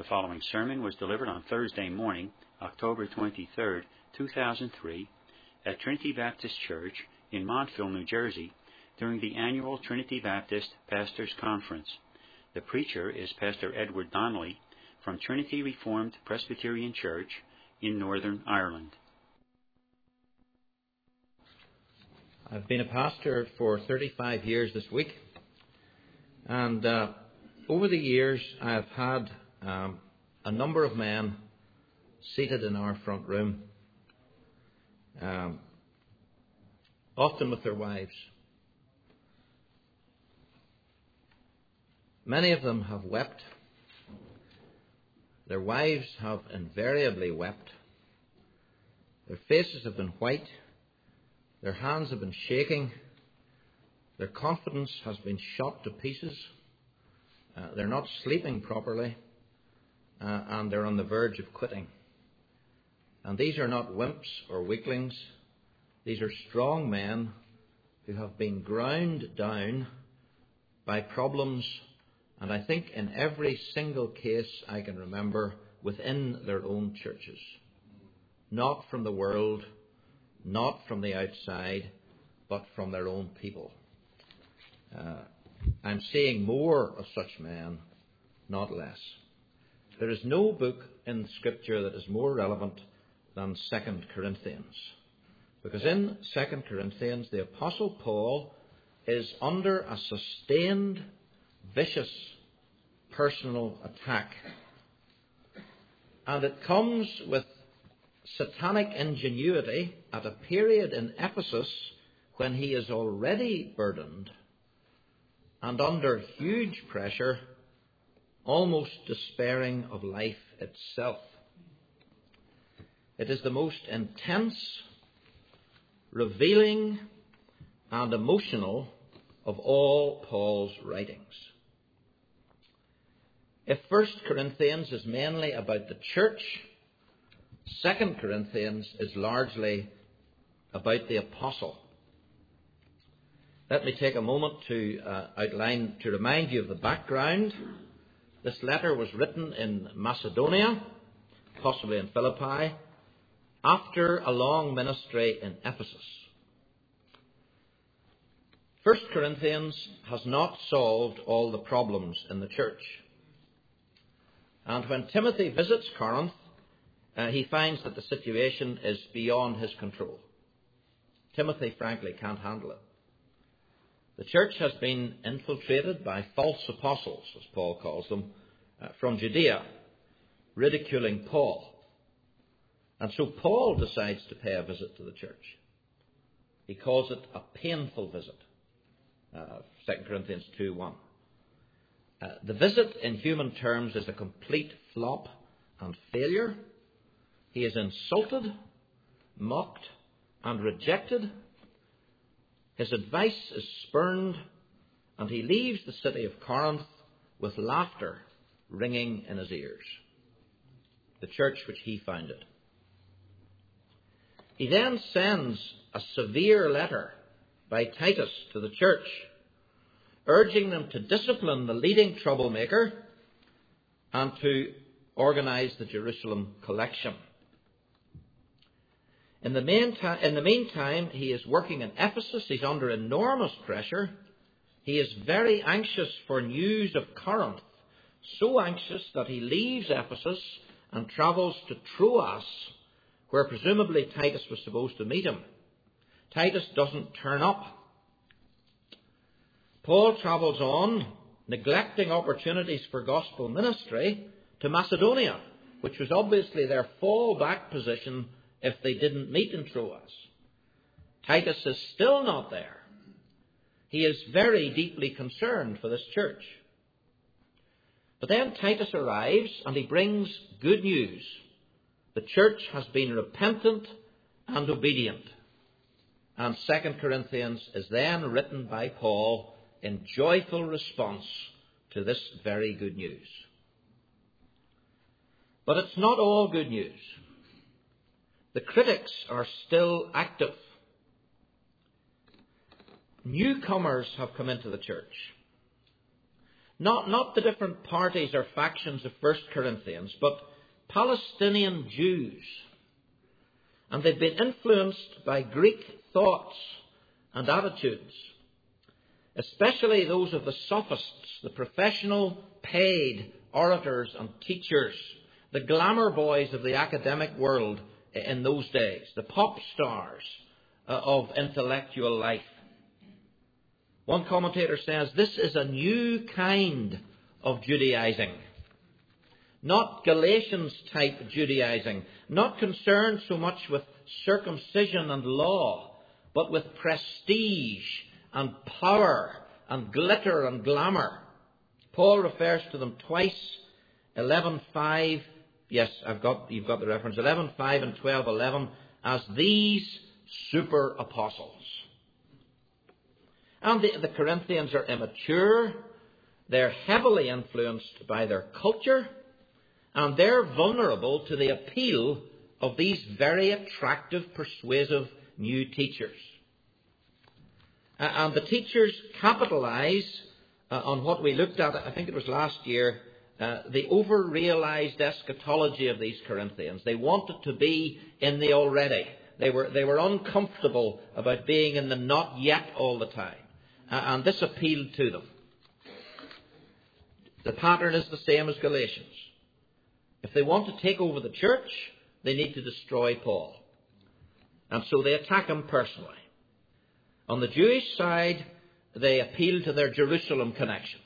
The following sermon was delivered on Thursday morning, October 23, 2003, at Trinity Baptist Church in Montville, New Jersey, during the annual Trinity Baptist Pastors Conference. The preacher is Pastor Edward Donnelly from Trinity Reformed Presbyterian Church in Northern Ireland. I've been a pastor for 35 years this week, and over the years I have had a number of men seated in our front room, often with their wives. Many of them have wept. Their wives have invariably wept. Their faces have been white. Their hands have been shaking. Their confidence has been shot to pieces. They're not sleeping properly. And they're on the verge of quitting. And these are not wimps or weaklings. These are strong men who have been ground down by problems, and I think in every single case I can remember, within their own churches. Not from the world, not from the outside, but from their own people. I'm seeing more of such men, not less. There is no book in Scripture that is more relevant than 2 Corinthians. Because in 2 Corinthians, the Apostle Paul is under a sustained, vicious, personal attack. And it comes with satanic ingenuity at a period in Ephesus when he is already burdened and under huge pressure, almost despairing of life itself. It is the most intense, revealing, and emotional of all Paul's writings. If 1 Corinthians is mainly about the church, 2 Corinthians is largely about the apostle. Let me take a moment to remind you of the background. This letter was written in Macedonia, possibly in Philippi, after a long ministry in Ephesus. 1 Corinthians has not solved all the problems in the church. And when Timothy visits Corinth, he finds that the situation is beyond his control. Timothy, frankly, can't handle it. The church has been infiltrated by false apostles, as Paul calls them, from Judea, ridiculing Paul. And so Paul decides to pay a visit to the church. He calls it a painful visit. 2 Corinthians 2:1. The visit in human terms is a complete flop and failure. He is insulted, mocked, and rejected. His advice is spurned, and he leaves the city of Corinth with laughter ringing in his ears. The church which he founded. He then sends a severe letter by Titus to the church, urging them to discipline the leading troublemaker and to organize the Jerusalem collection. In the meantime, he is working in Ephesus. He's under enormous pressure. He is very anxious for news of Corinth, so anxious that he leaves Ephesus and travels to Troas, where presumably Titus was supposed to meet him. Titus doesn't turn up. Paul travels on, neglecting opportunities for gospel ministry, to Macedonia, which was obviously their fallback position if they didn't meet in Troas. Titus is still not there. He is very deeply concerned for this church. But then Titus arrives and he brings good news. The church has been repentant and obedient. And 2 Corinthians is then written by Paul in joyful response to this very good news. But it's not all good news. The critics are still active. Newcomers have come into the church. Not the different parties or factions of 1 Corinthians, but Palestinian Jews. And they've been influenced by Greek thoughts and attitudes, especially those of the sophists, the professional paid orators and teachers, the glamour boys of the academic world in those days, the pop stars of intellectual life. One commentator says this is a new kind of Judaizing. Not Galatians-type Judaizing, not concerned so much with circumcision and law, but with prestige and power and glitter and glamour. Paul refers to them twice, 11:5, yes, you've got the reference, 11:5 and 12:11, as these super apostles. And the Corinthians are immature, they're heavily influenced by their culture, and they're vulnerable to the appeal of these very attractive, persuasive new teachers. And the teachers capitalize on what we looked at, I think it was last year, the over-realized eschatology of these Corinthians. They wanted to be in the already. They were uncomfortable about being in the not yet all the time. And this appealed to them. The pattern is the same as Galatians. If they want to take over the church, they need to destroy Paul. And so they attack him personally. On the Jewish side, they appeal to their Jerusalem connections.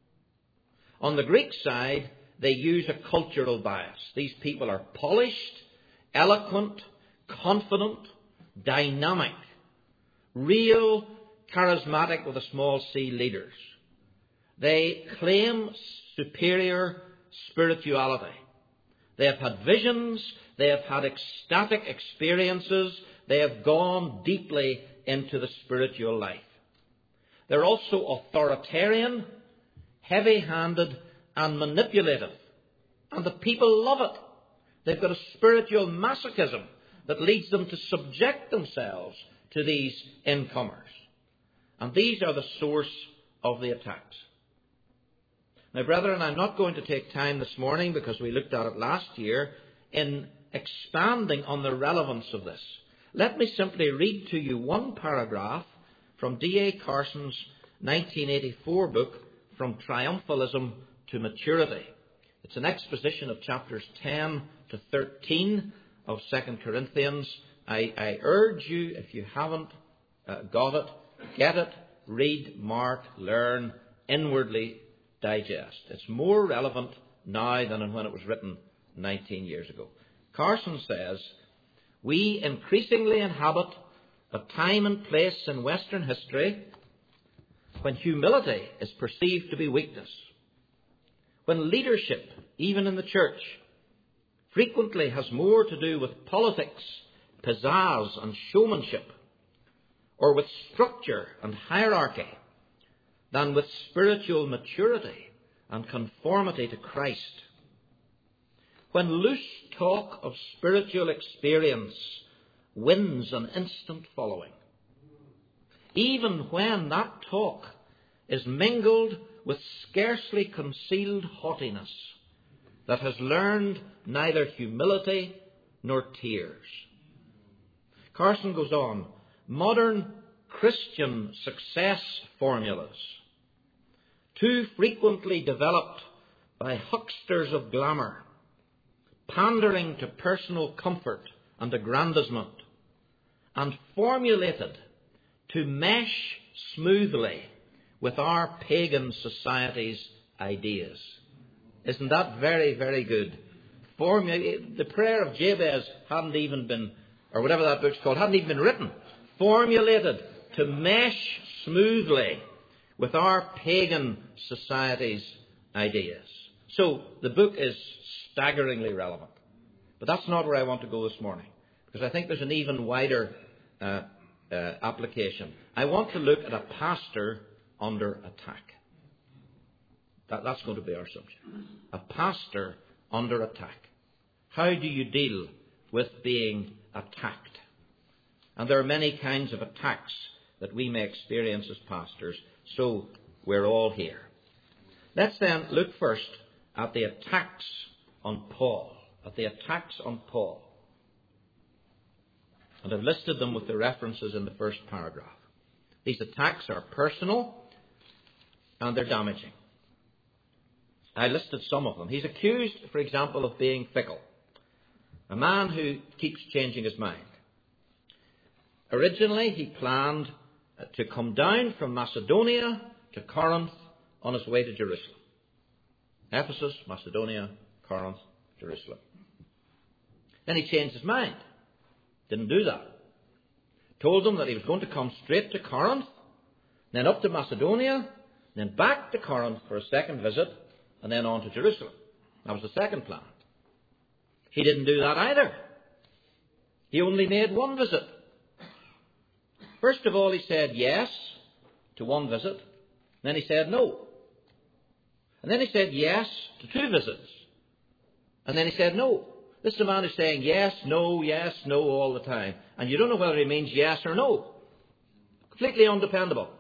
On the Greek side, they use a cultural bias. These people are polished, eloquent, confident, dynamic, real, charismatic with a small c leaders. They claim superior spirituality. They have had visions, they have had ecstatic experiences, they have gone deeply into the spiritual life. They're also authoritarian, heavy-handed and manipulative. And the people love it. They've got a spiritual masochism that leads them to subject themselves to these incomers. And these are the source of the attacks. Now, brethren, I'm not going to take time this morning, because we looked at it last year, in expanding on the relevance of this. Let me simply read to you one paragraph from D.A. Carson's 1984 book, From Triumphalism to Maturity. It's an exposition of chapters 10 to 13 of 2 Corinthians. I urge you, if you haven't got it, get it, read, mark, learn, inwardly digest. It's more relevant now than when it was written 19 years ago. Carson says, we increasingly inhabit a time and place in Western history when humility is perceived to be weakness, when leadership, even in the church, frequently has more to do with politics, pizzazz and showmanship, or with structure and hierarchy, than with spiritual maturity and conformity to Christ. When loose talk of spiritual experience wins an instant following, even when that talk is mingled with scarcely concealed haughtiness that has learned neither humility nor tears. Carson goes on, modern Christian success formulas, too frequently developed by hucksters of glamour, pandering to personal comfort and aggrandizement, and formulated to mesh smoothly with our pagan society's ideas. Isn't that very, very good? The prayer of Jabez hadn't even been, or whatever that book's called, hadn't even been written. Formulated to mesh smoothly with our pagan society's ideas. So the book is staggeringly relevant. But that's not where I want to go this morning, because I think there's an even wider application. I want to look at a pastor under attack. That's going to be our subject. A pastor under attack. How do you deal with being attacked? And there are many kinds of attacks that we may experience as pastors, so we're all here. Let's then look first at the attacks on Paul. And I've listed them with the references in the first paragraph. These attacks are personal and they're damaging. I listed some of them. He's accused, for example, of being fickle. A man who keeps changing his mind. Originally, he planned to come down from Macedonia to Corinth on his way to Jerusalem. Ephesus, Macedonia, Corinth, Jerusalem. Then he changed his mind. Didn't do that. Told them that he was going to come straight to Corinth, then up to Macedonia, then back to Corinth for a second visit, and then on to Jerusalem. That was the second plan. He didn't do that either. He only made one visit. First of all, he said yes to one visit. Then he said no. And then he said yes to two visits. And then he said no. This is a man who's saying yes, no all the time. And you don't know whether he means yes or no. Completely undependable.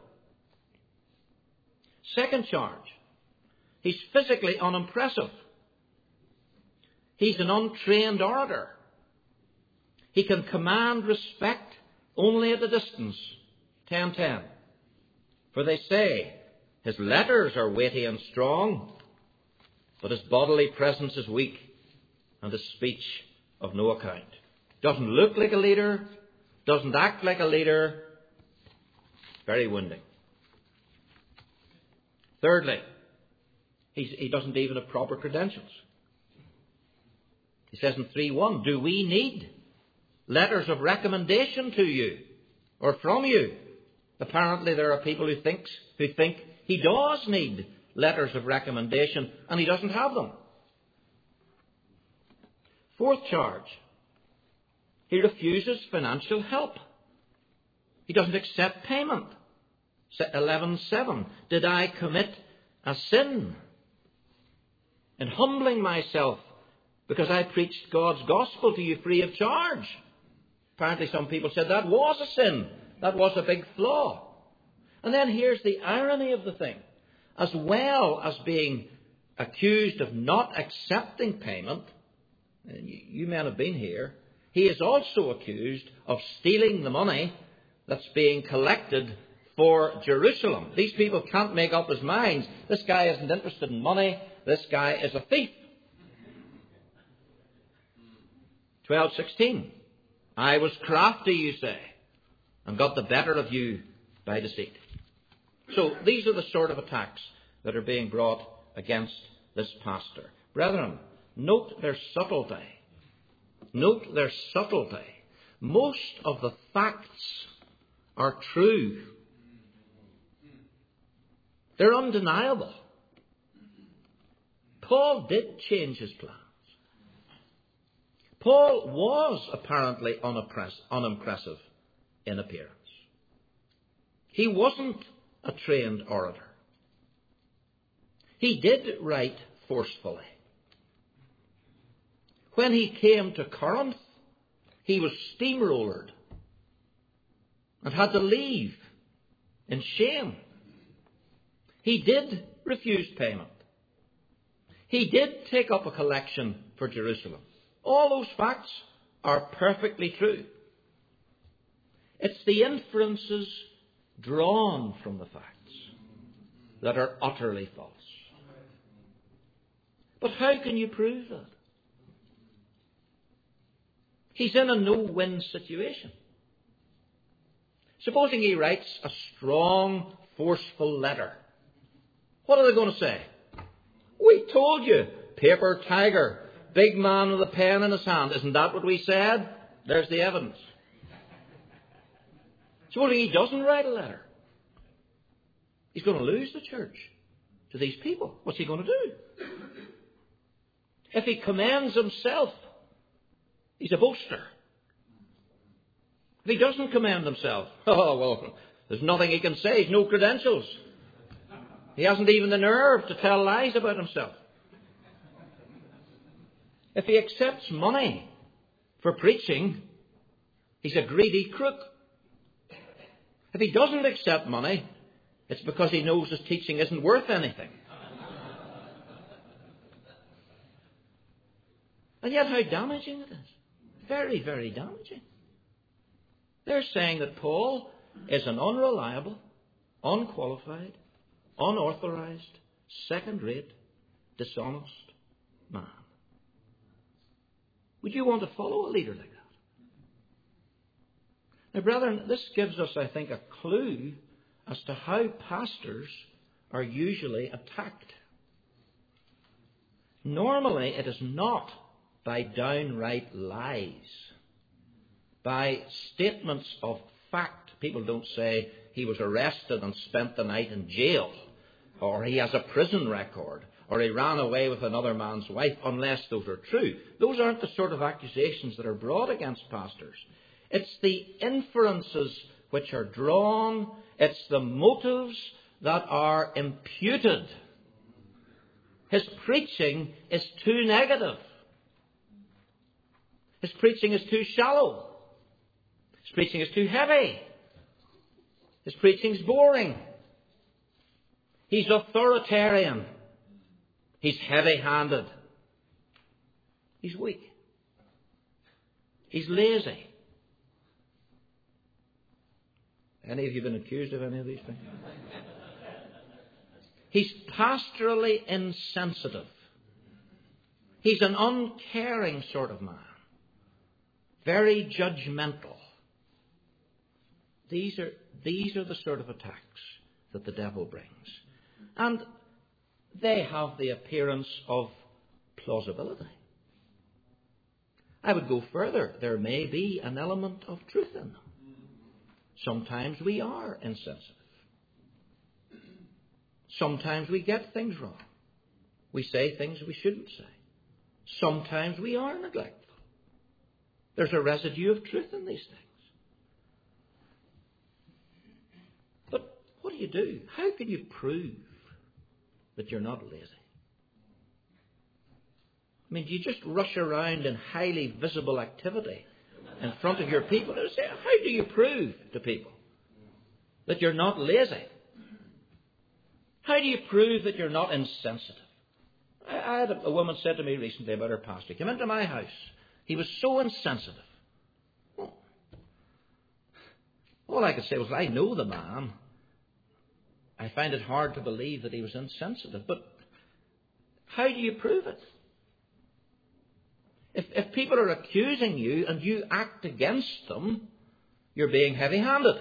Second charge. He's physically unimpressive. He's an untrained orator. He can command respect only at a distance. 10:10. For they say, his letters are weighty and strong, but his bodily presence is weak, and his speech of no account. Doesn't look like a leader, doesn't act like a leader. Very wounding. Thirdly, he doesn't even have proper credentials. He says in 3:1, do we need letters of recommendation to you or from you? Apparently there are people who think he does need letters of recommendation, and he doesn't have them. Fourth charge, he refuses financial help. He doesn't accept payment. 11:7, did I commit a sin in humbling myself because I preached God's gospel to you free of charge? Apparently some people said that was a sin. That was a big flaw. And then here's the irony of the thing. As well as being accused of not accepting payment, and you men have been here, he is also accused of stealing the money that's being collected for Jerusalem. These people can't make up his minds. This guy isn't interested in money. This guy is a thief. 12:16. I was crafty, you say, and got the better of you by deceit. So these are the sort of attacks that are being brought against this pastor. Brethren, note their subtlety. Note their subtlety. Most of the facts are true. They're undeniable. Paul did change his plans. Paul was apparently unimpressive in appearance. He wasn't a trained orator. He did write forcefully. When he came to Corinth, he was steamrollered and had to leave in shame. He did refuse payment. He did take up a collection for Jerusalem. All those facts are perfectly true. It's the inferences drawn from the facts that are utterly false. But how can you prove that? He's in a no-win situation. Supposing he writes a strong, forceful letter. What are they going to say? We told you, paper tiger, big man with a pen in his hand. Isn't that what we said? There's the evidence. Supposing he doesn't write a letter. He's going to lose the church to these people. What's he going to do? If he commends himself, he's a boaster. If he doesn't commend himself, there's nothing he can say. He's no credentials. He hasn't even the nerve to tell lies about himself. If he accepts money for preaching, he's a greedy crook. If he doesn't accept money, it's because he knows his teaching isn't worth anything. And yet how damaging it is. Very, very damaging. They're saying that Paul is an unreliable, unqualified, unauthorized, second-rate, dishonest man. Would you want to follow a leader like that? Now, brethren, this gives us, I think, a clue as to how pastors are usually attacked. Normally, it is not by downright lies, by statements of fact. People don't say he was arrested and spent the night in jail, or he has a prison record, or he ran away with another man's wife, unless those are true. Those aren't the sort of accusations that are brought against pastors. It's the inferences which are drawn. It's the motives that are imputed. His preaching is too negative. His preaching is too shallow. His preaching is too heavy. His preaching is boring. He's authoritarian. He's heavy-handed. He's weak. He's lazy. Any of you been accused of any of these things? He's pastorally insensitive. He's an uncaring sort of man. Very judgmental. These are the sort of attacks that the devil brings. And they have the appearance of plausibility. I would go further. There may be an element of truth in them. Sometimes we are insensitive. Sometimes we get things wrong. We say things we shouldn't say. Sometimes we are neglectful. There's a residue of truth in these things. But what do? How can you prove that you're not lazy? I mean, do you just rush around in highly visible activity in front of your people and say, how do you prove to people that you're not lazy? How do you prove that you're not insensitive? I had a woman said to me recently about her pastor. He came into my house. He was so insensitive. Well, all I could say was, I know the man. I find it hard to believe that he was insensitive. But how do you prove it? If people are accusing you and you act against them, you're being heavy-handed.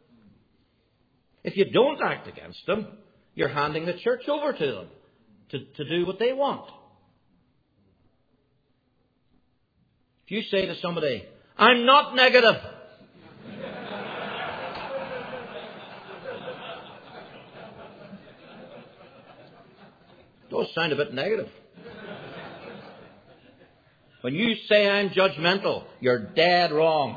If you don't act against them, you're handing the church over to them to do what they want. If you say to somebody, I'm not negative. Those sound a bit negative. When you say I'm judgmental, you're dead wrong.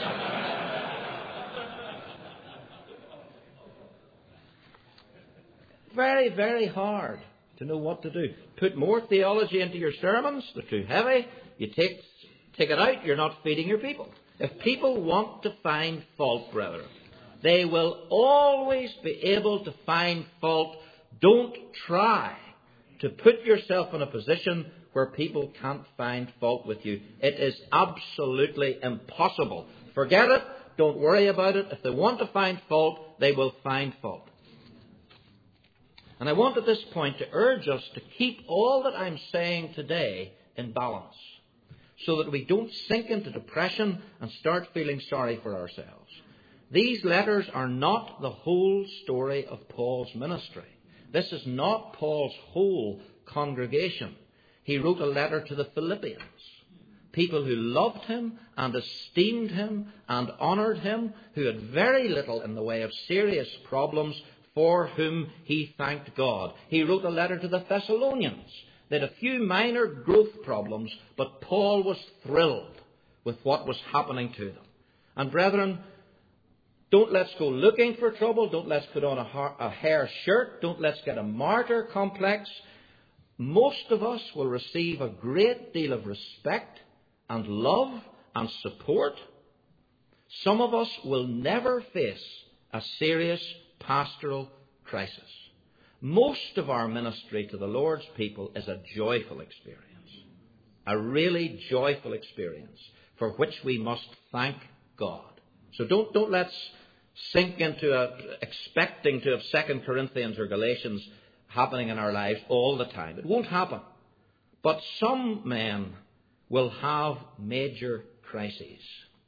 Very, very hard to know what to do. Put more theology into your sermons. They're too heavy. You take it out. You're not feeding your people. If people want to find fault, brethren, they will always be able to find fault. Don't try to put yourself in a position where people can't find fault with you. It is absolutely impossible. Forget it. Don't worry about it. If they want to find fault, they will find fault. And I want at this point to urge us to keep all that I'm saying today in balance, so that we don't sink into depression and start feeling sorry for ourselves. These letters are not the whole story of Paul's ministry. This is not Paul's whole congregation. He wrote a letter to the Philippians, people who loved him and esteemed him and honoured him, who had very little in the way of serious problems, for whom he thanked God. He wrote a letter to the Thessalonians. They had a few minor growth problems, but Paul was thrilled with what was happening to them. And brethren, don't let's go looking for trouble. Don't let's put on a hair shirt. Don't let's get a martyr complex. Most of us will receive a great deal of respect and love and support. Some of us will never face a serious pastoral crisis. Most of our ministry to the Lord's people is a joyful experience. a really joyful experience for which we must thank God. So don't let's sink into expecting to have 2 Corinthians or Galatians happening in our lives all the time. It won't happen. But some men will have major crises.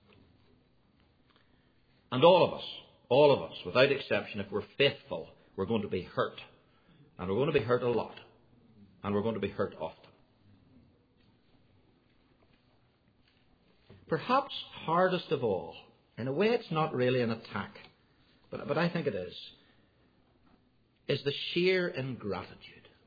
And all of us, without exception, if we're faithful, we're going to be hurt. And we're going to be hurt a lot. And we're going to be hurt often. Perhaps hardest of all, in a way it's not really an attack, but I think it is the sheer ingratitude.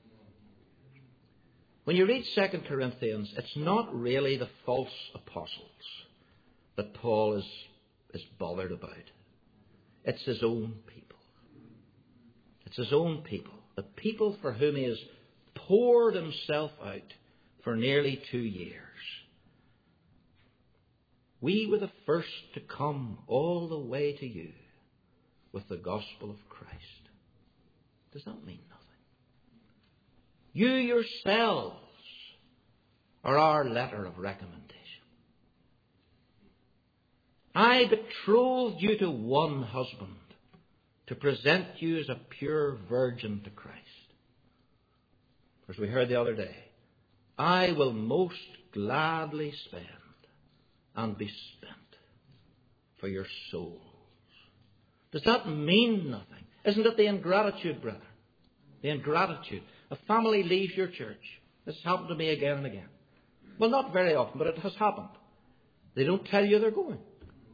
When you read 2 Corinthians, it's not really the false apostles that Paul is bothered about. It's his own people. It's his own people. The people for whom he has poured himself out for nearly 2 years. We were the first to come all the way to you with the gospel of Christ. Does that mean nothing? You yourselves are our letter of recommendation. I betrothed you to one husband to present you as a pure virgin to Christ. As we heard the other day, I will most gladly spend and be spent for your souls. Does that mean nothing? Isn't it the ingratitude, brother? The ingratitude. A family leaves your church. This has happened to me again and again. Well, not very often, but it has happened. They don't tell you they're going.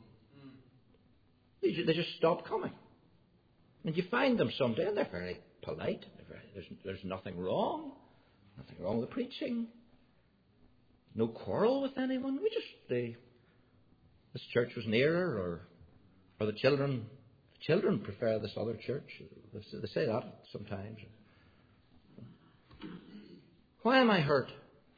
They just stop coming. And you find them someday, and they're very polite. There's nothing wrong. Nothing wrong with the preaching. No quarrel with anyone. This church was nearer, or the children prefer this other church. They say that sometimes. Why am I hurt?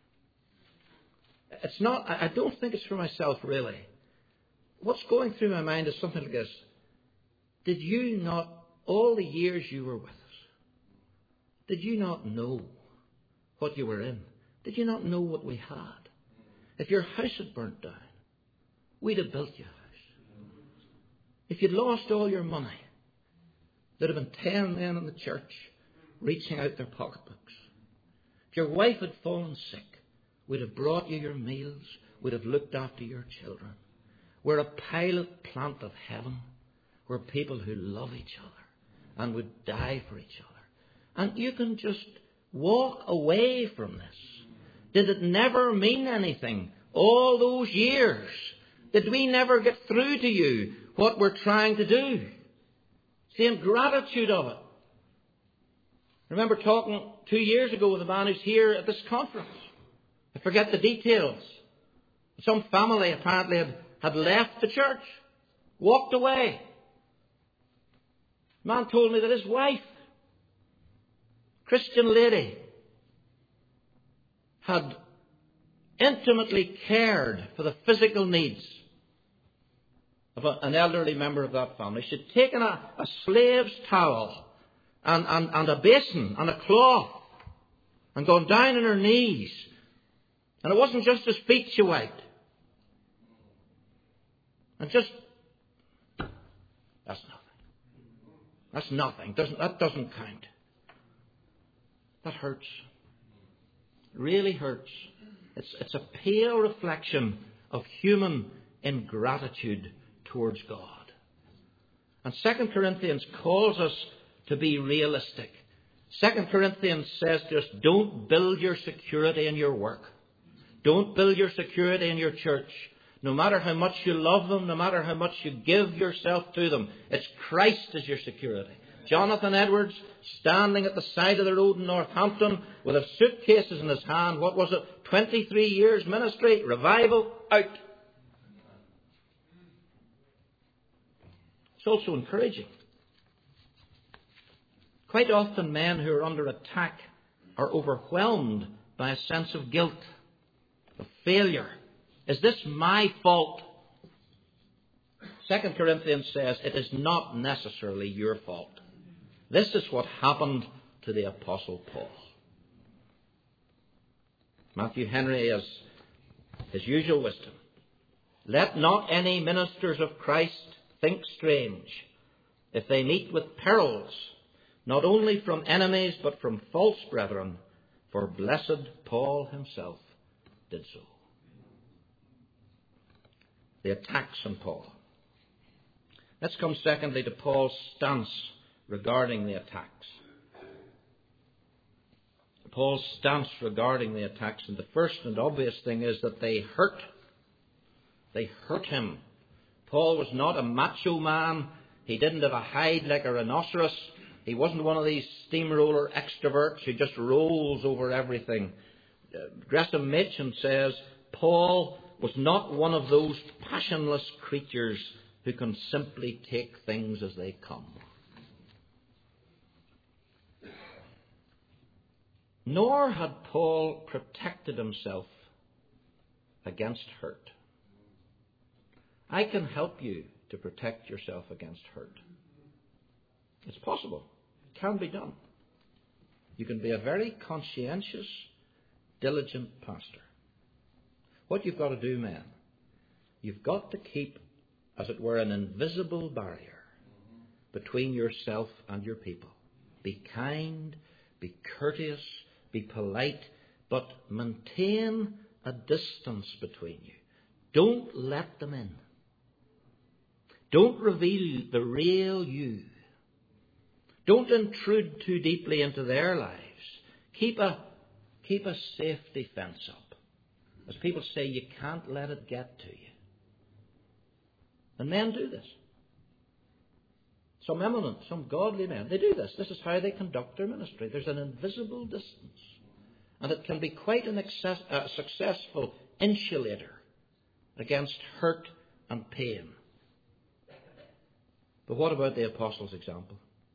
It's not. I don't think it's for myself, really. What's going through my mind is something like this. Did you not, all the years you were with us, did you not know what you were in? Did you not know what we had? If your house had burnt down, we'd have built you a house. If you'd lost all your money, there'd have been 10 men in the church reaching out their pocketbooks. If your wife had fallen sick, we'd have brought you your meals. We'd have looked after your children. We're a pilot plant of heaven. We're people who love each other and would die for each other. And you can just walk away from this. Did it never mean anything all those years? Did we never get through to you what we're trying to do? It's the ingratitude of it. I remember talking 2 years ago with a man who's here at this conference. I forget the details. Some family apparently had left the church, walked away. The man told me that his wife, Christian lady, had intimately cared for the physical needs of an elderly member of that family. She'd taken a slave's towel and a basin and a cloth and gone down on her knees. And it wasn't just his feet she wiped. And just, that's nothing. That's nothing. That doesn't count. That hurts. It really hurts. It's a pale reflection of human ingratitude towards God. And 2 Corinthians calls us to be realistic. 2 Corinthians says to us, don't build your security in your work. Don't build your security in your church. No matter how much you love them, no matter how much you give yourself to them, it's Christ as your security. Jonathan Edwards, standing at the side of the road in Northampton with his suitcases in his hand. What was it? 23 years ministry, revival, out. It's also encouraging. Quite often men who are under attack are overwhelmed by a sense of guilt, of failure. Is this my fault? 2 Corinthians says it is not necessarily your fault. This is what happened to the Apostle Paul. Matthew Henry has his usual wisdom. Let not any ministers of Christ think strange if they meet with perils, not only from enemies but from false brethren, for blessed Paul himself did so. The attacks on Paul. Let's come secondly to Paul's stance regarding the attacks. Paul's stance regarding the attacks, and the first and obvious thing is that they hurt. They hurt him. Paul was not a macho man. He didn't have a hide like a rhinoceros. He wasn't one of these steamroller extroverts who just rolls over everything. Gresham Machen says Paul was not one of those passionless creatures who can simply take things as they come. Nor had Paul protected himself against hurt. I can help you to protect yourself against hurt. It's possible. It can be done. You can be a very conscientious, diligent pastor. What you've got to do, men, you've got to keep, as it were, an invisible barrier between yourself and your people. Be kind, be courteous, be polite, but maintain a distance between you. Don't let them in. Don't reveal the real you. Don't intrude too deeply into their lives. Keep a safety fence up. As people say, you can't let it get to you. And men do this. Some eminent, some godly men, they do this. This is how they conduct their ministry. There's an invisible distance. And it can be quite a successful insulator against hurt and pain. But what about the apostles' example?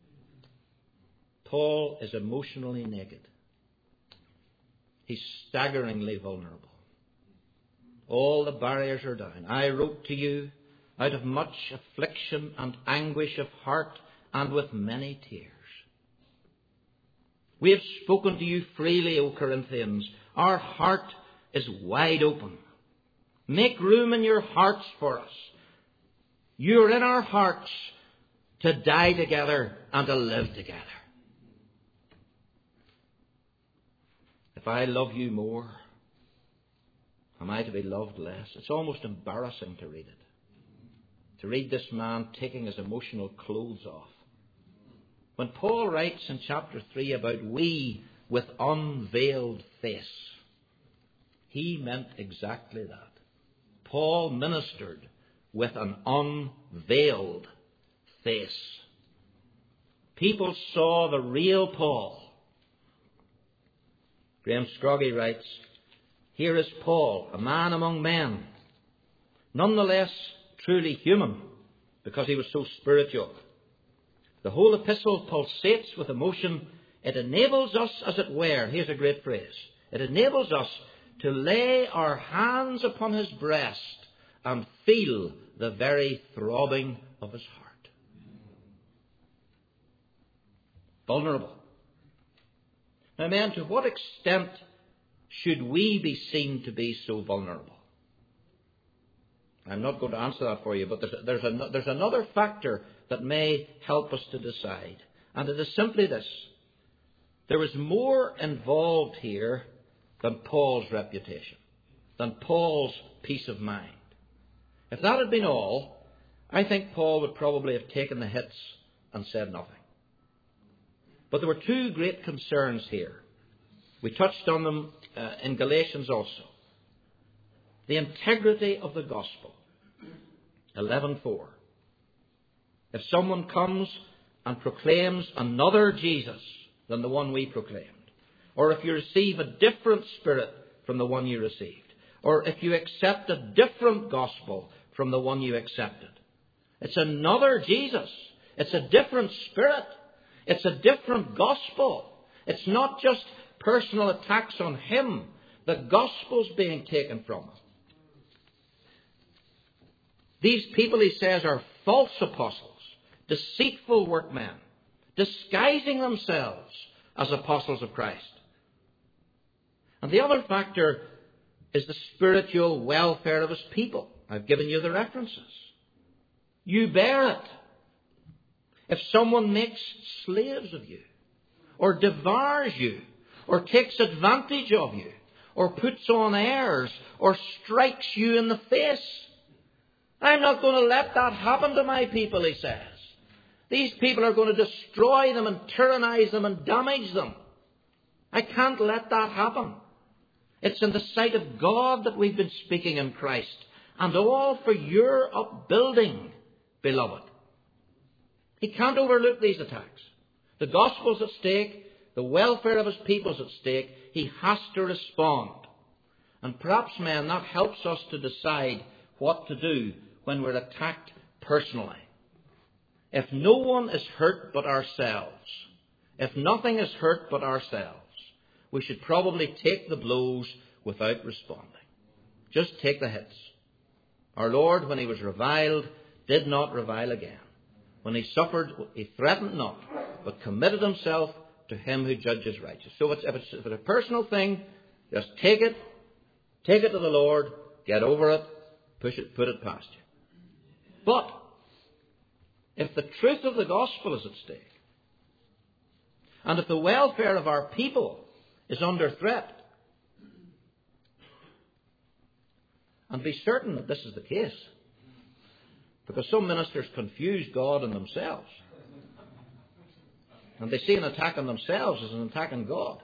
Paul is emotionally naked. He's staggeringly vulnerable. All the barriers are down. I wrote to you out of much affliction and anguish of heart and with many tears. We have spoken to you freely, O Corinthians. Our heart is wide open. Make room in your hearts for us. You're in our hearts to die together and to live together. If I love you more, am I to be loved less? It's almost embarrassing to read it. To read this man taking his emotional clothes off. When Paul writes in chapter 3 about we with unveiled face, he meant exactly that. Paul ministered with an unveiled face. People saw the real Paul. Graham Scroggie writes, here is Paul, a man among men, nonetheless truly human, because he was so spiritual. The whole epistle pulsates with emotion. It enables us, as it were, here's a great phrase, it enables us to lay our hands upon his breast and feel the very throbbing of his heart. Vulnerable. Now, men, to what extent should we be seen to be so vulnerable? I'm not going to answer that for you, but there's another factor that may help us to decide. And it is simply this. There is more involved here than Paul's reputation, than Paul's peace of mind. If that had been all, I think Paul would probably have taken the hits and said nothing. But there were two great concerns here. We touched on them in Galatians also. The integrity of the gospel. 11:4. If someone comes and proclaims another Jesus than the one we proclaimed, or if you receive a different spirit from the one you received, or if you accept a different gospel from the one you accepted, it's another Jesus. It's a different spirit. It's a different gospel. It's not just personal attacks on him. The gospel's being taken from him. These people, he says, are false apostles, deceitful workmen, disguising themselves as apostles of Christ. And the other factor is the spiritual welfare of his people. I've given you the references. You bear it. If someone makes slaves of you, or devours you, or takes advantage of you, or puts on airs, or strikes you in the face, I'm not going to let that happen to my people, he says. These people are going to destroy them and tyrannize them and damage them. I can't let that happen. It's in the sight of God that we've been speaking in Christ, and all for your upbuilding, beloved. He can't overlook these attacks. The gospel's at stake. The welfare of his people's at stake. He has to respond. And perhaps, men, that helps us to decide what to do when we're attacked personally. If no one is hurt but ourselves, if nothing is hurt but ourselves, we should probably take the blows without responding. Just take the hits. Our Lord, when he was reviled, did not revile again. When he suffered, he threatened not, but committed himself to him who judges righteous. So if it's a personal thing, just take it to the Lord, get over it, put it past you. But if the truth of the gospel is at stake, and if the welfare of our people is under threat, and be certain that this is the case, because some ministers confuse God and themselves, and they see an attack on themselves as an attack on God.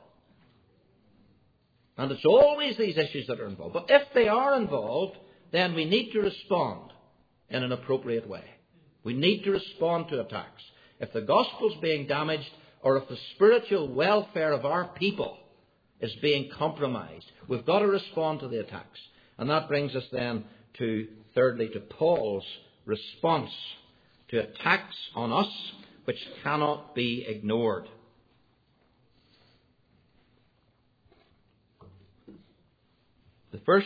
And it's always these issues that are involved. But if they are involved, then we need to respond in an appropriate way. We need to respond to attacks. If the gospel's being damaged, or if the spiritual welfare of our people is being compromised, we've got to respond to the attacks. And that brings us then to, thirdly, to Paul's response to attacks on us which cannot be ignored. The first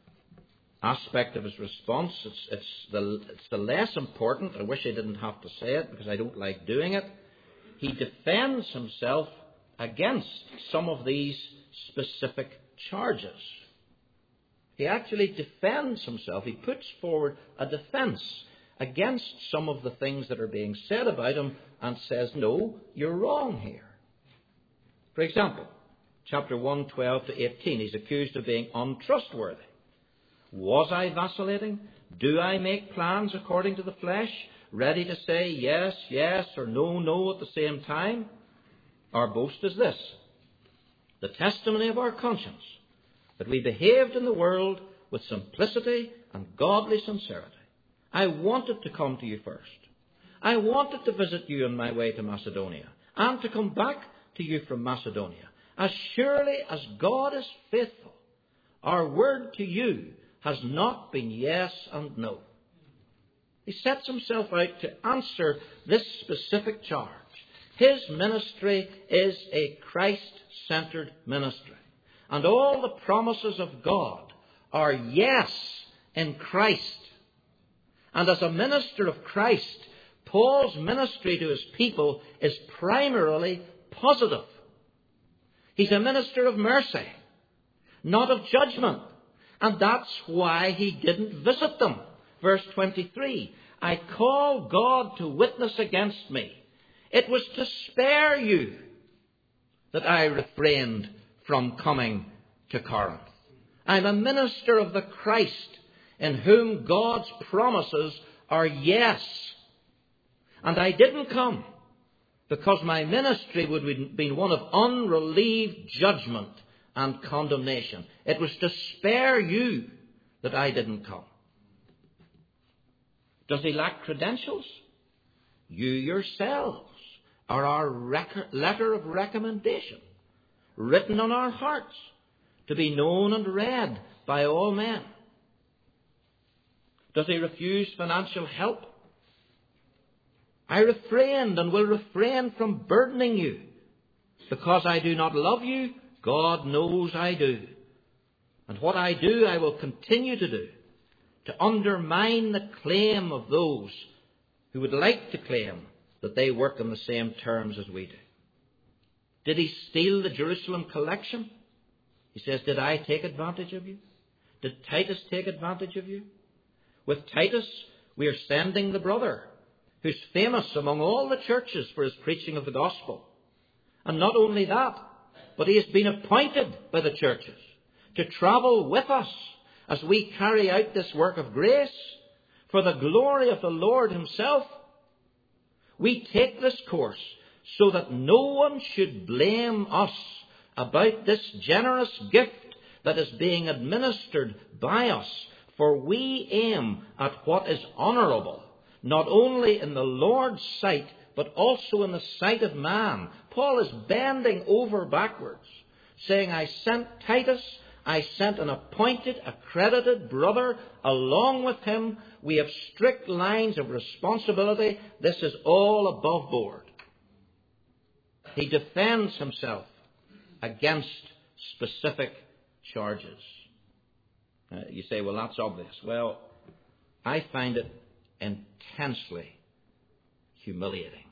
aspect of his response, it's the less important. I wish I didn't have to say it because I don't like doing it. He defends himself against some of these specific charges. He actually defends himself. He puts forward a defense against some of the things that are being said about him and says, no, you're wrong here. For example, chapter 1, 12 to 18, he's accused of being untrustworthy. Was I vacillating? Do I make plans according to the flesh, ready to say yes, yes, or no, no at the same time? Our boast is this, the testimony of our conscience, that we behaved in the world with simplicity and godly sincerity. I wanted to come to you first. I wanted to visit you on my way to Macedonia, and to come back to you from Macedonia. As surely as God is faithful, our word to you has not been yes and no. He sets himself out to answer this specific charge. His ministry is a Christ-centered ministry. And all the promises of God are yes in Christ. And as a minister of Christ, Paul's ministry to his people is primarily positive. He's a minister of mercy, not of judgment. And that's why he didn't visit them. Verse 23, I call God to witness against me. It was to spare you that I refrained from coming to Corinth. I'm a minister of the Christ in whom God's promises are yes. And I didn't come because my ministry would have been one of unrelieved judgment and condemnation. It was to spare you that I didn't come. Does he lack credentials? You yourselves are our letter of recommendation, written on our hearts, to be known and read by all men. Does he refuse financial help? I refrained and will refrain from burdening you. Because I do not love you, God knows I do. And what I do, I will continue to do, to undermine the claim of those who would like to claim that they work on the same terms as we do. Did he steal the Jerusalem collection? He says, did I take advantage of you? Did Titus take advantage of you? With Titus, we are sending the brother who's famous among all the churches for his preaching of the gospel. And not only that, but he has been appointed by the churches to travel with us as we carry out this work of grace for the glory of the Lord himself. We take this course so that no one should blame us about this generous gift that is being administered by us, for we aim at what is honourable, not only in the Lord's sight, but also in the sight of man. Paul is bending over backwards, saying, I sent Titus, I sent an appointed, accredited brother along with him. We have strict lines of responsibility. This is all above board. He defends himself against specific charges. You say, well, that's obvious. Well, I find it intensely humiliating.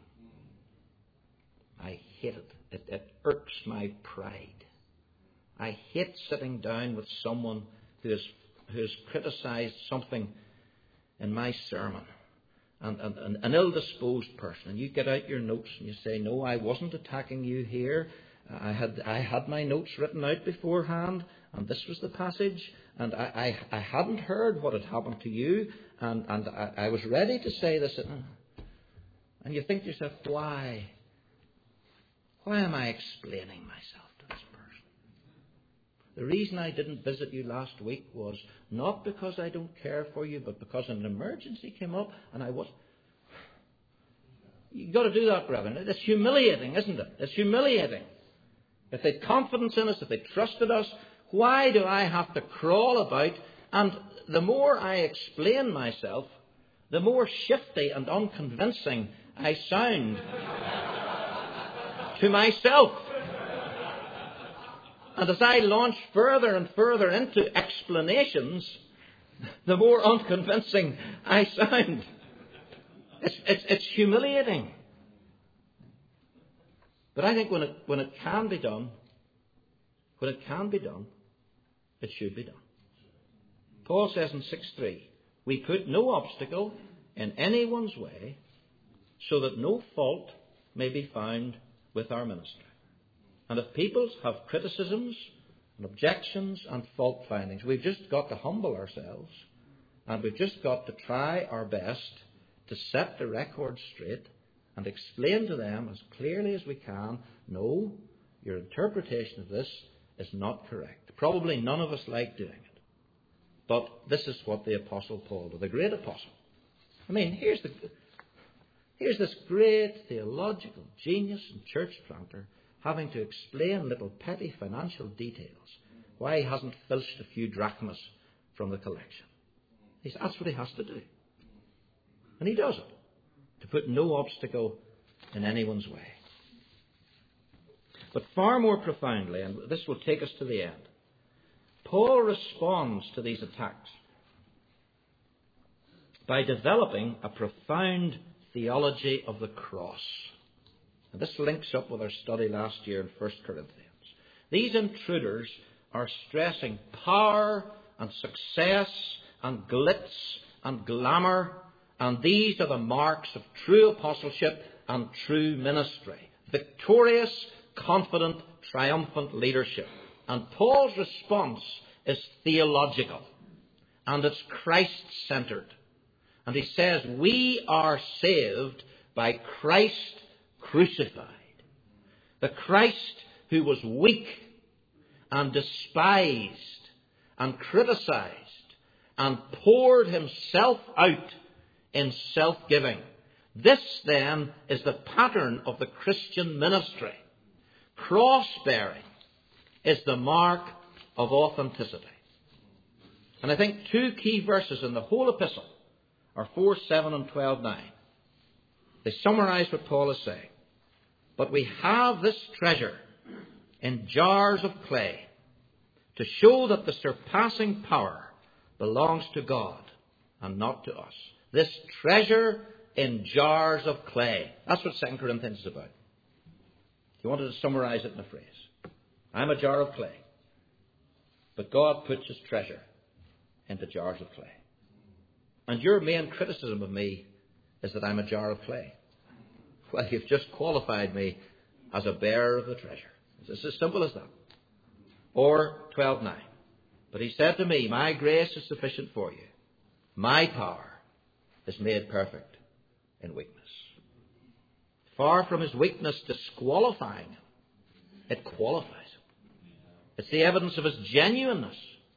I hate it. It irks my pride. I hate sitting down with someone who has criticised something in my sermon, and an ill-disposed person, and you get out your notes and you say, no, I wasn't attacking you here. I had my notes written out beforehand, and this was the passage, and I hadn't heard what had happened to you, and I was ready to say this. And you think to yourself, why? Why am I explaining myself to this person? The reason I didn't visit you last week was not because I don't care for you, but because an emergency came up and I was... You've got to do that, brethren. It's humiliating, isn't it? It's humiliating. If they'd confidence in us, if they trusted us, why do I have to crawl about? And the more I explain myself, the more shifty and unconvincing I sound to myself. And as I launch further and further into explanations, the more unconvincing I sound. It's humiliating. But I think when it can be done, it should be done. Paul says in 6:3, we put no obstacle in anyone's way so that no fault may be found with our ministry. And if people have criticisms and objections and fault findings, we've just got to humble ourselves, and we've just got to try our best to set the record straight and explain to them as clearly as we can, no, your interpretation of this is not correct. Probably none of us like doing it. But this is what the Apostle Paul did, the great apostle. I mean, here's this great theological genius and church planter having to explain little petty financial details why he hasn't filched a few drachmas from the collection. That's what he has to do. And he does it, to put no obstacle in anyone's way. But far more profoundly, and this will take us to the end, Paul responds to these attacks by developing a profound theology of the cross. And this links up with our study last year in 1 Corinthians. These intruders are stressing power and success and glitz and glamour, and these are the marks of true apostleship and true ministry. Victorious, confident, triumphant leadership. And Paul's response is theological, and it's Christ-centered. And he says, we are saved by Christ crucified. The Christ who was weak and despised and criticized and poured himself out in self-giving. This, then, is the pattern of the Christian ministry. Cross-bearing is the mark of authenticity. And I think two key verses in the whole epistle are 4:7 and 12:9. They summarize what Paul is saying. But we have this treasure in jars of clay to show that the surpassing power belongs to God and not to us. This treasure in jars of clay. That's what 2 Corinthians is about. If you wanted to summarize it in a phrase. I'm a jar of clay. But God puts his treasure into jars of clay. And your main criticism of me is that I'm a jar of clay. Well, you've just qualified me as a bearer of the treasure. It's as simple as that. Or 12:9. But he said to me, my grace is sufficient for you. My power is made perfect in weakness. Far from his weakness disqualifying him, it qualifies him. It's the evidence of his genuineness.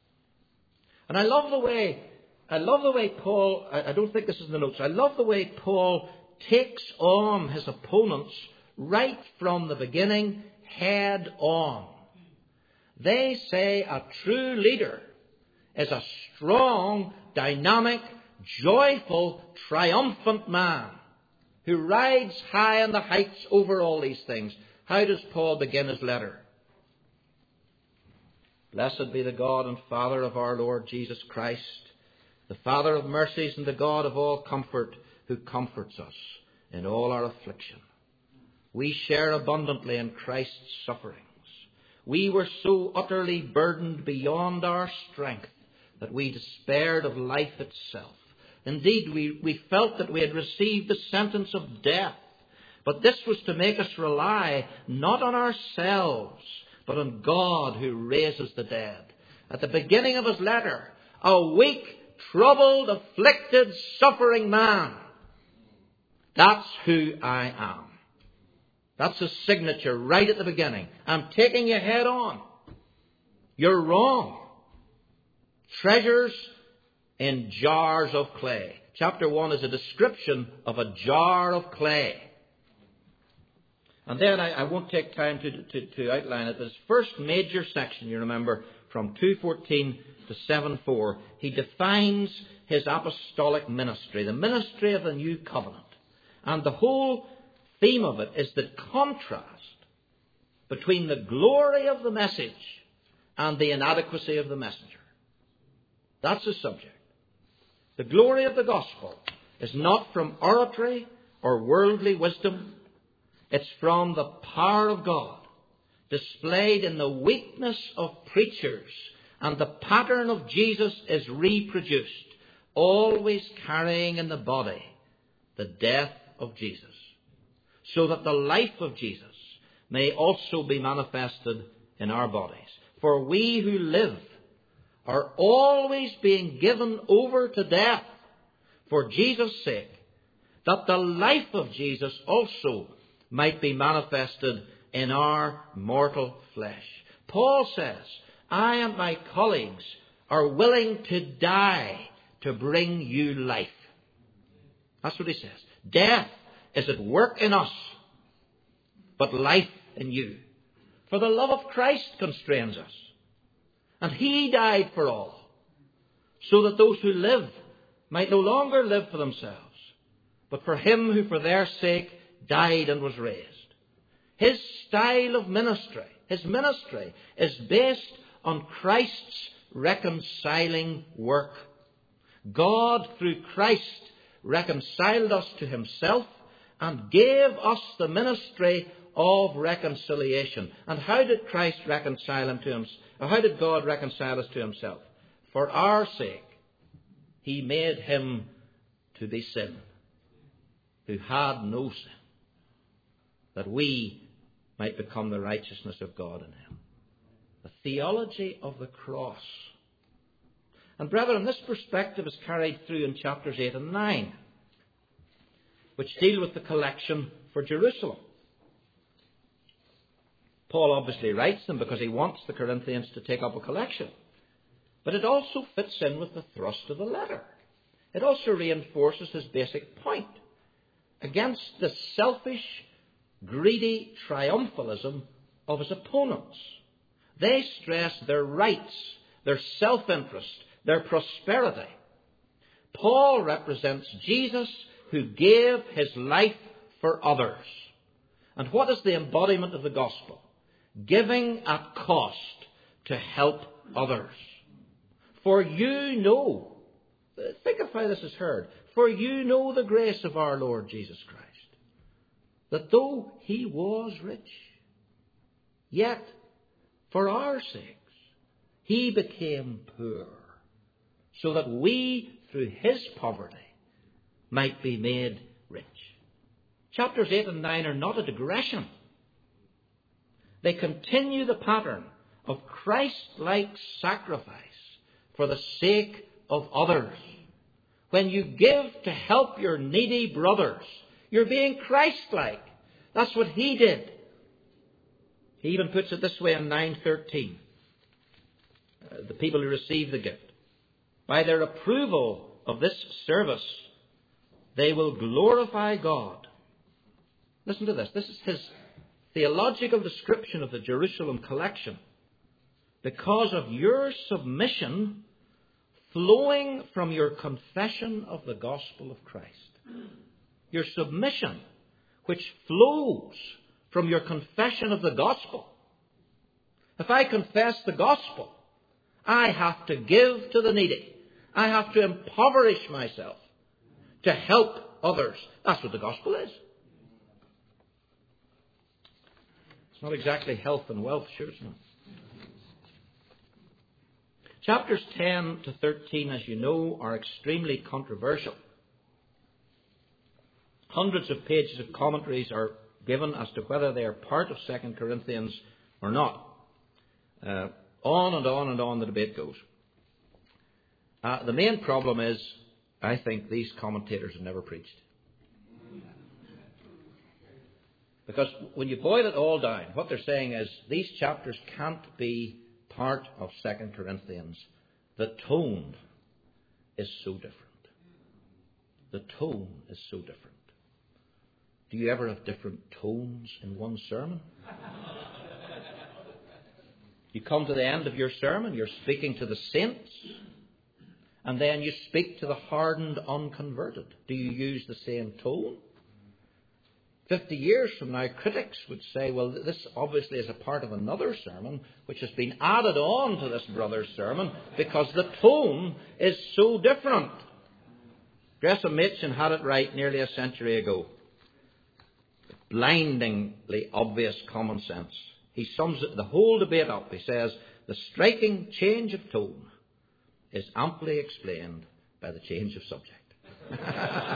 And I love the way Paul, I don't think this is in the notes, I love the way Paul takes on his opponents right from the beginning, head on. They say a true leader is a strong, dynamic, joyful, triumphant man who rides high on the heights over all these things. How does Paul begin his letter? Blessed be the God and Father of our Lord Jesus Christ, the Father of mercies and the God of all comfort, who comforts us in all our affliction. We share abundantly in Christ's sufferings. We were so utterly burdened beyond our strength that we despaired of life itself. Indeed, we felt that we had received the sentence of death. But this was to make us rely not on ourselves, but on God who raises the dead. At the beginning of his letter, a weak, troubled, afflicted, suffering man. That's who I am. That's his signature right at the beginning. I'm taking you head on. You're wrong. Treasures in jars of clay. Chapter 1 is a description of a jar of clay. And then I won't take time to outline it. This first major section, you remember, from 2:14 to 7:4, he defines his apostolic ministry, the ministry of the new covenant. And the whole theme of it is the contrast between the glory of the message and the inadequacy of the messenger. That's the subject. The glory of the gospel is not from oratory or worldly wisdom. It's from the power of God, displayed in the weakness of preachers, and the pattern of Jesus is reproduced, always carrying in the body the death of Jesus, so that the life of Jesus may also be manifested in our bodies. For we who live are always being given over to death for Jesus' sake, that the life of Jesus also might be manifested in our mortal flesh. Paul says, I and my colleagues are willing to die to bring you life. That's what he says. Death is at work in us, but life in you. For the love of Christ constrains us. And he died for all, so that those who live might no longer live for themselves, but for him who for their sake died and was raised. His style of ministry, his ministry, is based on Christ's reconciling work. God, through Christ, reconciled us to himself and gave us the ministry of reconciliation. And how did Christ reconcile him to himself? How did God reconcile us to himself? For our sake, he made him to be sin, who had no sin, that we might become the righteousness of God in him. The theology of the cross. And brethren, this perspective is carried through in chapters 8 and 9, which deal with the collection for Jerusalem. Paul obviously writes them because he wants the Corinthians to take up a collection. But it also fits in with the thrust of the letter. It also reinforces his basic point against the selfish, greedy triumphalism of his opponents. They stress their rights, their self-interest, their prosperity. Paul represents Jesus who gave his life for others. And what is the embodiment of the gospel? Giving at cost to help others. For you know, think of how this is heard, for you know the grace of our Lord Jesus Christ, that though he was rich, yet for our sakes he became poor, so that we, through his poverty, might be made rich. Chapters 8 and 9 are not a digression. They continue the pattern of Christ-like sacrifice for the sake of others. When you give to help your needy brothers, you're being Christ-like. That's what he did. He even puts it this way in 9:13. The people who receive the gift. By their approval of this service, they will glorify God. Listen to this. This is his theological description of the Jerusalem collection. Because of your submission flowing from your confession of the gospel of Christ. Your submission, which flows from your confession of the gospel. If I confess the gospel, I have to give to the needy. I have to impoverish myself to help others. That's what the gospel is. It's not exactly health and wealth, sure it's not. Chapters 10 to 13, as you know, are extremely controversial. Hundreds of pages of commentaries are given as to whether they are part of 2 Corinthians or not. On and on and on the debate goes. The main problem is, I think, these commentators have never preached. Because when you boil it all down, what they're saying is these chapters can't be part of 2 Corinthians. The tone is so different. The tone is so different. Do you ever have different tones in one sermon? You come to the end of your sermon, you're speaking to the saints, and then you speak to the hardened, unconverted. Do you use the same tone? 50 years from now, critics would say, well, this obviously is a part of another sermon which has been added on to this brother's sermon because the tone is so different. Gresham Machen had it right nearly a century ago. Blindingly obvious common sense. He sums the whole debate up. He says, the striking change of tone is amply explained by the change of subject.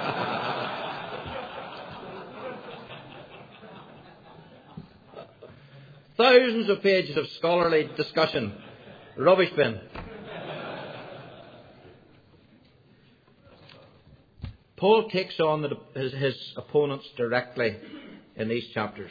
Thousands of pages of scholarly discussion. Rubbish bin. Paul takes on his opponents directly in these chapters.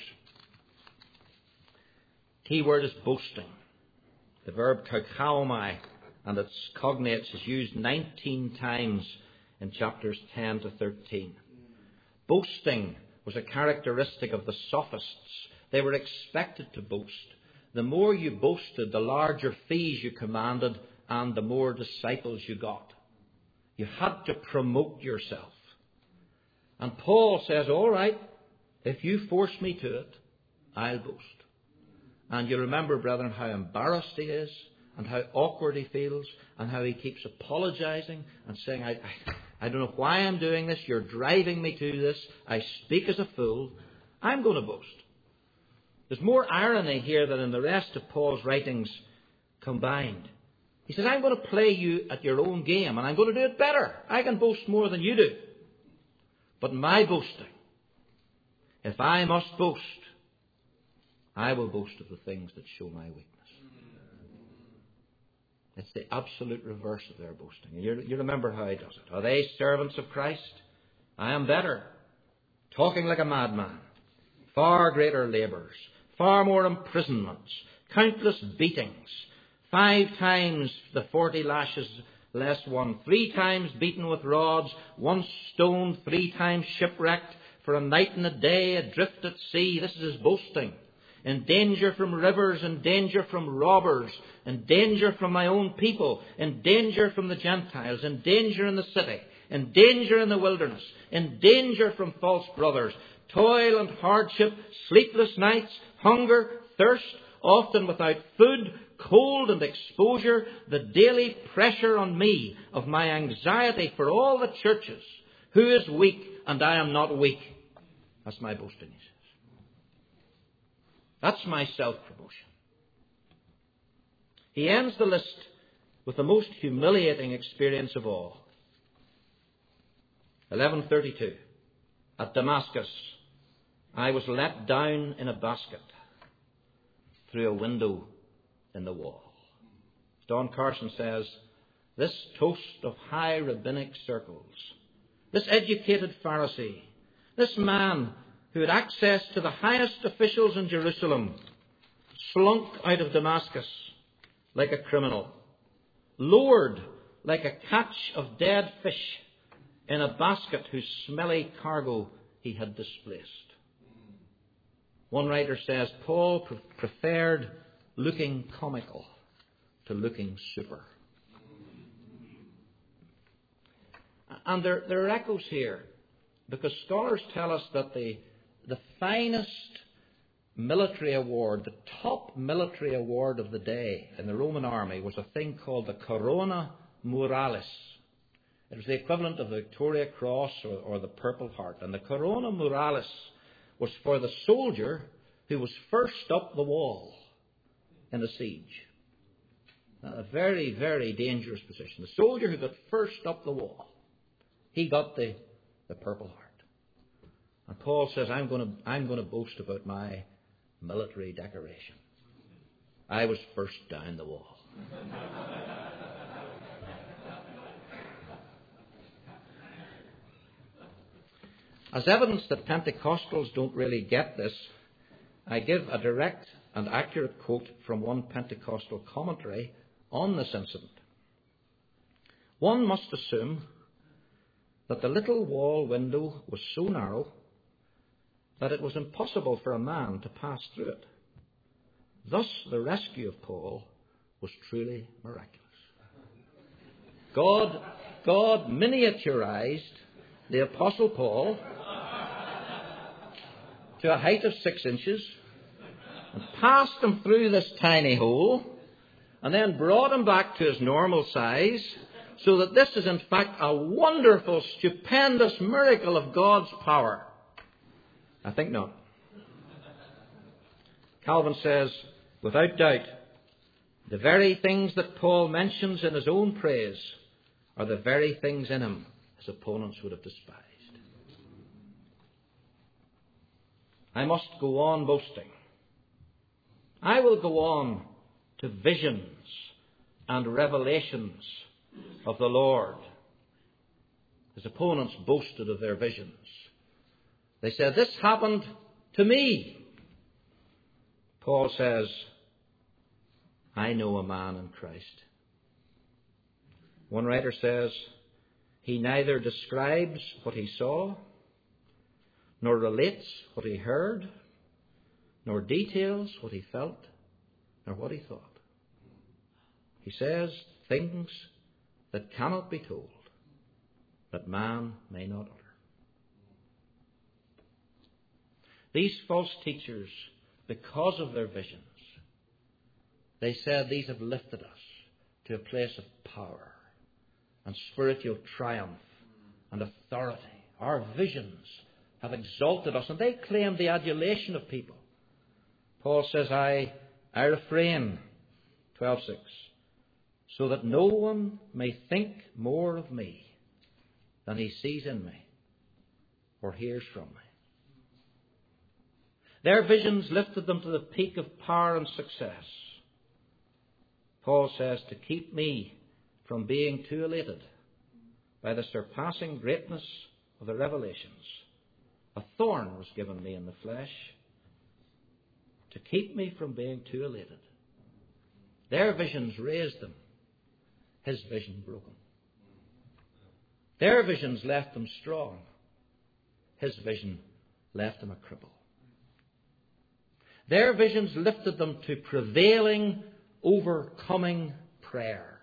Key word is boasting. The verb kauchaomai and its cognates is used 19 times in chapters 10 to 13. Boasting was a characteristic of the sophists. They were expected to boast. The more you boasted, the larger fees you commanded and the more disciples you got. You had to promote yourself. And Paul says, all right, if you force me to it, I'll boast. And you remember, brethren, how embarrassed he is and how awkward he feels and how he keeps apologizing and saying, I don't know why I'm doing this. You're driving me to this. I speak as a fool. I'm going to boast. There's more irony here than in the rest of Paul's writings combined. He says, I'm going to play you at your own game and I'm going to do it better. I can boast more than you do. But my boasting, if I must boast, I will boast of the things that show my weakness. It's the absolute reverse of their boasting. And you remember how he does it. Are they servants of Christ? I am better. Talking like a madman. Far greater labours. Far more imprisonments. Countless beatings. 5 times the 40 lashes less one. 3 times beaten with rods. 1 stoned. 3 times shipwrecked. For a night and a day adrift at sea. This is his boasting. In danger from rivers, in danger from robbers, in danger from my own people, in danger from the Gentiles, in danger in the city, in danger in the wilderness, in danger from false brothers, toil and hardship, sleepless nights, hunger, thirst, often without food, cold and exposure, the daily pressure on me of my anxiety for all the churches. Who is weak and I am not weak? That's my boasting, he says. That's my self-promotion. He ends the list with the most humiliating experience of all. 11:32. At Damascus, I was let down in a basket through a window in the wall. Don Carson says, this toast of high rabbinic circles, this educated Pharisee, this man who had access to the highest officials in Jerusalem, slunk out of Damascus like a criminal, lowered like a catch of dead fish in a basket whose smelly cargo he had displaced. One writer says Paul preferred looking comical to looking super. And there are echoes here, because scholars tell us that the finest military award, the top military award of the day in the Roman army, was a thing called the Corona Muralis. It was the equivalent of the Victoria Cross or the Purple Heart. And the Corona Muralis was for the soldier who was first up the wall in a siege. A very, very dangerous position. The soldier who got first up the wall, he got the Purple Heart. And Paul says, I'm going to boast about my military decoration. I was first down the wall. As evidence that Pentecostals don't really get this, I give a direct and accurate quote from one Pentecostal commentary on this incident. One must assume that the little wall window was so narrow that it was impossible for a man to pass through it. Thus, the rescue of Paul was truly miraculous. God miniaturized the Apostle Paul to a height of 6 inches and passed him through this tiny hole and then brought him back to his normal size, so that this is in fact a wonderful, stupendous miracle of God's power. I think not. Calvin says, without doubt, the very things that Paul mentions in his own praise are the very things in him his opponents would have despised. I must go on boasting. I will go on to visions and revelations of the Lord. His opponents boasted of their visions. They said, this happened to me. Paul says, I know a man in Christ. One writer says, he neither describes what he saw, nor relates what he heard, nor details what he felt, nor what he thought. He says things that cannot be told, that man may not utter. These false teachers, because of their visions, they said these have lifted us to a place of power and spiritual triumph and authority. Our visions have exalted us, and they claim the adulation of people. Paul says, I refrain, 12:6, so that no one may think more of me than he sees in me or hears from me. Their visions lifted them to the peak of power and success. Paul says, to keep me from being too elated by the surpassing greatness of the revelations, a thorn was given me in the flesh to keep me from being too elated. Their visions raised them. His vision broke him. Their visions left them strong. His vision left them a cripple. Their visions lifted them to prevailing, overcoming prayer.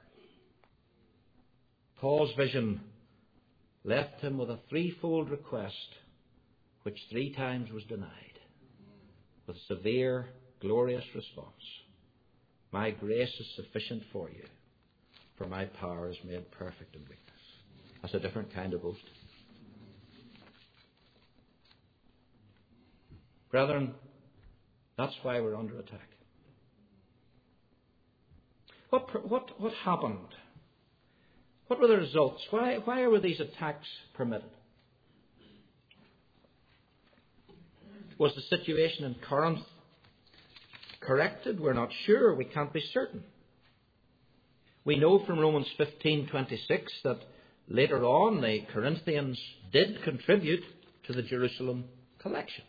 Paul's vision left him with a threefold request, which 3 times was denied, with a severe, glorious response. My grace is sufficient for you, for my power is made perfect in weakness. That's a different kind of boast. Brethren, that's why we're under attack. What happened? What were the results? Why were these attacks permitted? Was the situation in Corinth corrected? We're not sure. We can't be certain. We know from Romans 15:26 that later on the Corinthians did contribute to the Jerusalem collection.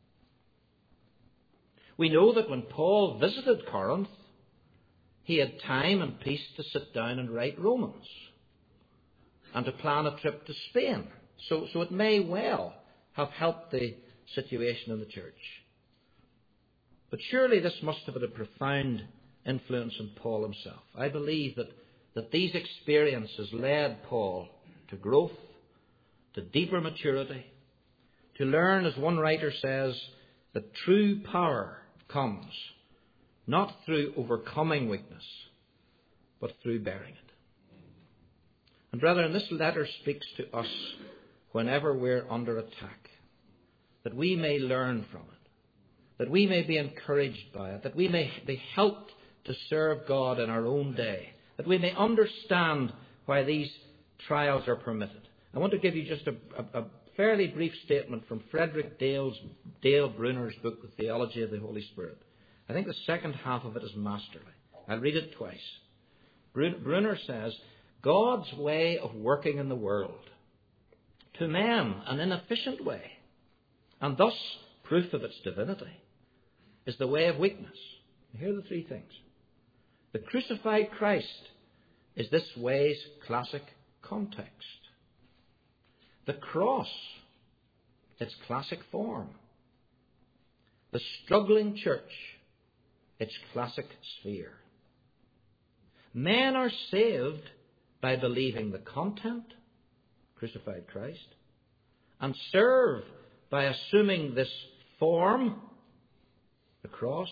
We know that when Paul visited Corinth, he had time and peace to sit down and write Romans and to plan a trip to Spain. So it may well have helped the situation in the church. But surely this must have had a profound influence on Paul himself. I believe that these experiences led Paul to growth, to deeper maturity, to learn, as one writer says, that true power comes not through overcoming weakness, but through bearing it. And brethren, this letter speaks to us whenever we're under attack, that we may learn from it, that we may be encouraged by it, that we may be helped to serve God in our own day, that we may understand why these trials are permitted. I want to give you just a fairly brief statement from Frederick Dale Bruner's book, The Theology of the Holy Spirit. I think the second half of it is masterly. I'll read it twice. Bruner says, God's way of working in the world, to men an inefficient way, and thus proof of its divinity, is the way of weakness. Here are the three things. The crucified Christ is this way's classic context. The cross, its classic form. The struggling church, its classic sphere. Men are saved by believing the content, crucified Christ, and serve by assuming this form, the cross,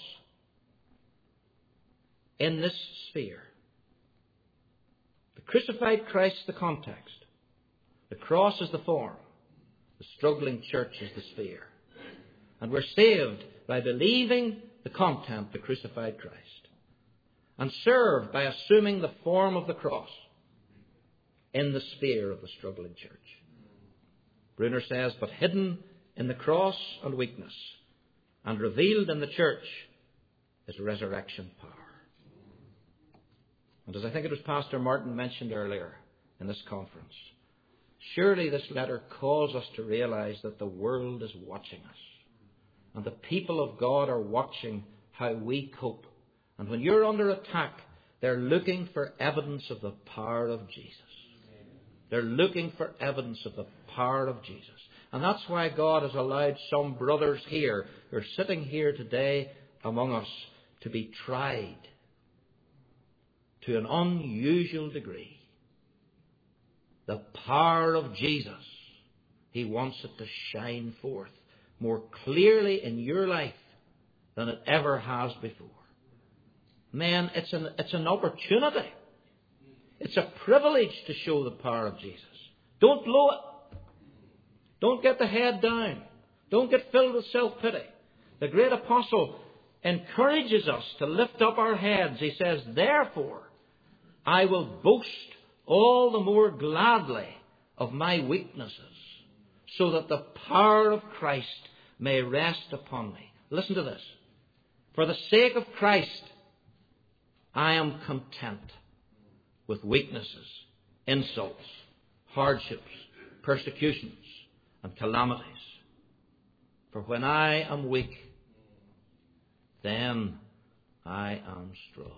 in this sphere. The crucified Christ, the context. The cross is the form. The struggling church is the sphere. And we're saved by believing the content, the crucified Christ, and served by assuming the form of the cross in the sphere of the struggling church. Bruner says, but hidden in the cross and weakness, and revealed in the church, is resurrection power. And as I think it was Pastor Martin mentioned earlier in this conference, surely this letter calls us to realize that the world is watching us. And the people of God are watching how we cope. And when you're under attack, they're looking for evidence of the power of Jesus. They're looking for evidence of the power of Jesus. And that's why God has allowed some brothers here, who are sitting here today among us, to be tried to an unusual degree. The power of Jesus, He wants it to shine forth more clearly in your life than it ever has before. Men, it's an opportunity. It's a privilege to show the power of Jesus. Don't blow it. Don't get the head down. Don't get filled with self-pity. The great apostle encourages us to lift up our heads. He says, therefore, I will boast all the more gladly of my weaknesses, so that the power of Christ may rest upon me. Listen to this. For the sake of Christ, I am content with weaknesses, insults, hardships, persecutions, and calamities. For when I am weak, then I am strong.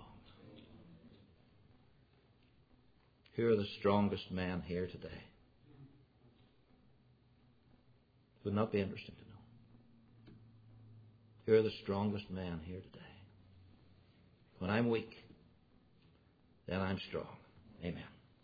Who are the strongest men here today? Would not be interesting to know. Who are the strongest men here today? When I'm weak, then I'm strong. Amen.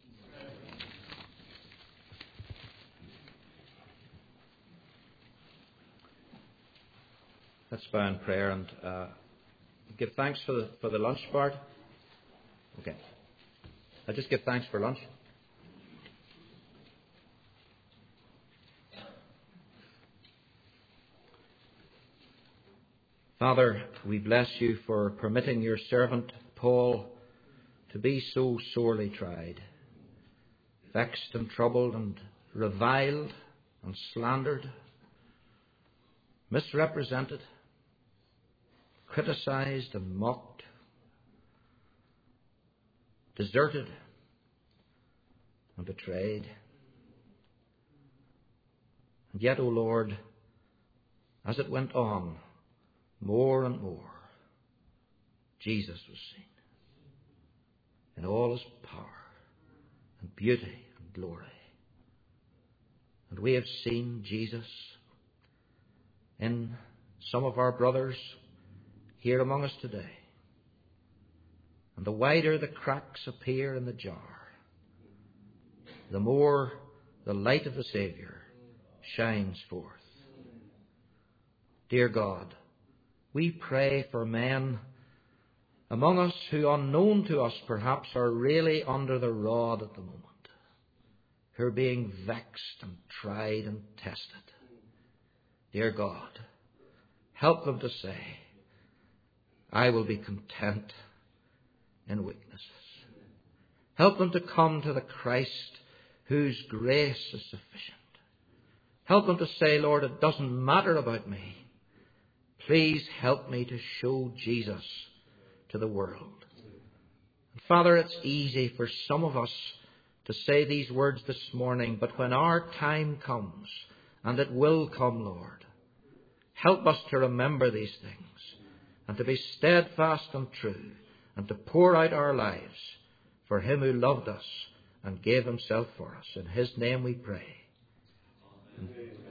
Let's bow in prayer and give thanks for the lunch part. Okay. I'll just give thanks for lunch. Father, we bless you for permitting your servant Paul to be so sorely tried, vexed and troubled and reviled and slandered, misrepresented, criticized and mocked, deserted and betrayed. And yet, O Lord, as it went on, more and more, Jesus was seen in all his power and beauty and glory. And we have seen Jesus in some of our brothers here among us today. And the wider the cracks appear in the jar, the more the light of the Saviour shines forth. Dear God, we pray for men among us who, unknown to us perhaps, are really under the rod at the moment, who are being vexed and tried and tested. Dear God, help them to say, I will be content in weaknesses. Help them to come to the Christ whose grace is sufficient. Help them to say, Lord, it doesn't matter about me. Please help me to show Jesus to the world. And Father, it's easy for some of us to say these words this morning, but when our time comes, and it will come, Lord, help us to remember these things and to be steadfast and true and to pour out our lives for him who loved us and gave himself for us. In his name we pray. Amen.